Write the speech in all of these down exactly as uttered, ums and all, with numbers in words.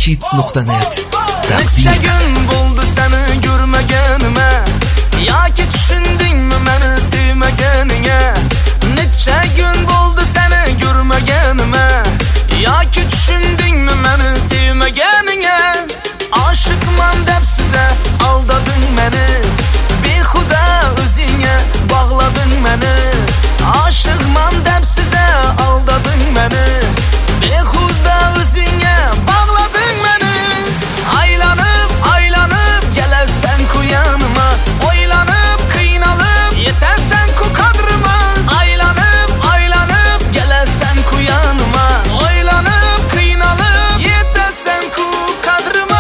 kids nokta net Neçə gün buldu səni görməyənimə, ya ki düşündünmü məni sevməyəningə? Neçə gün buldu səni görməyənimə, ya ki düşündünmü məni sevməyəningə? Aşıqman dəb sizə aldadın məni, bexuda özünə bağladın məni. Aşıqman dəb sizə aldadın məni, bexuda özünə bağladın məni. Aylanıb, aylanıb gələrsən ku yanıma, oylanıb, qıynalıb yetərsən ku qadrıma. Aylanıb, aylanıb gələrsən ku yanıma, oylanıb, qıynalıb yetərsən ku qadrıma.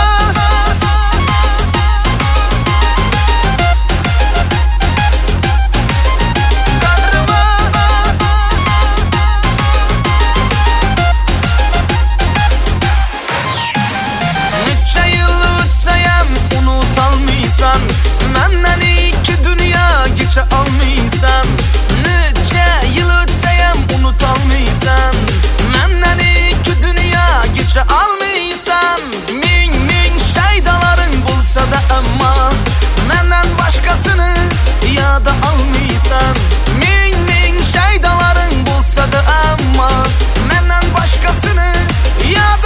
Neçə yıl ötsəyəm unutalmıysan, məndən iki dünya geçə almıysan. Neçə yıl ötsəyəm unutalmıysan, məndən iki dünya geçə almıysan. Min min şeydaların bulsa da amma, məndən başqasını yada almıysan. Min min şeydaların bulsa da amma, məndən başqasını yada